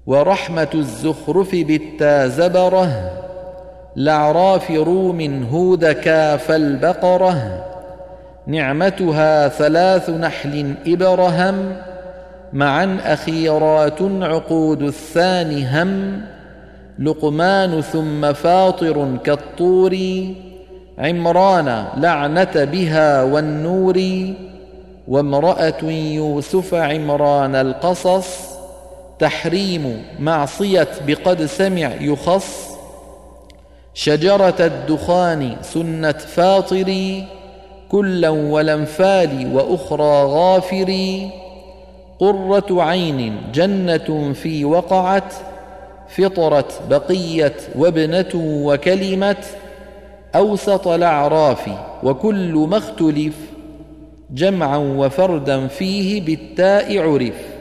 ورحمة الزخرف بالتا زبره لعراف روم هود كاف البقرة نعمتها 3 نحل إبرهم معا أخيرات عقود الثاني هم لقمان ثم فاطر كالطور عمران لعنة بها والنور وامرأة يوسف عمران القصص تحريم معصية بقد سمع يخص شجرة الدخان سنة فاطري كلا والأنفال وأخرى غافري قرة عين جنة في وقعت فطرة بقية وابنة وكلمة أوسط الأعراف وكل ما اختلف جمعا وفردا فيه بالتاء عرف